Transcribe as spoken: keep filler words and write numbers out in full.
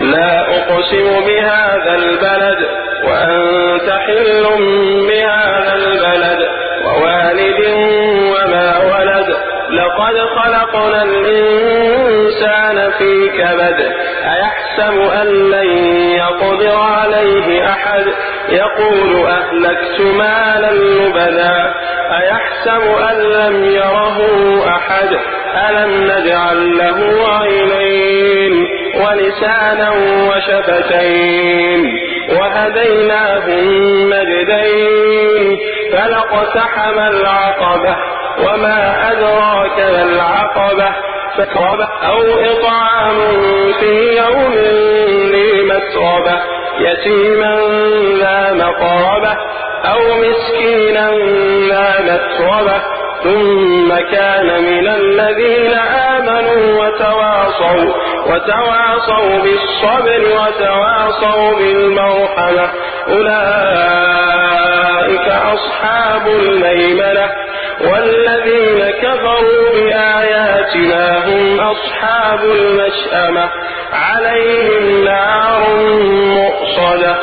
لا أقسم بهذا البلد وأنت حل بهذا البلد ووالد وما ولد لقد خلقنا الإنسان في كبد أيحسب أن لن يقدر عليه أحد يقول أهلكت مالا لبدا أيحسب أن لم يره أحد ألم نجعل له عينين ولسانا وشفتين وهديناه النجدين فلاقتحم العقبة وما أدراك ما العقبة فكرب أو إطعام في يوم ذي مسغبة يتيما ذا مقربة أو مسكينا ذا متربة ثم كان من الذين آمنوا وتواصوا وتواصوا بالصبر وتواصوا بالمرحمة أولئك أصحاب الميمنة والذين كفروا بآياتنا هم أصحاب المشأمة عليهم نار مؤصدة.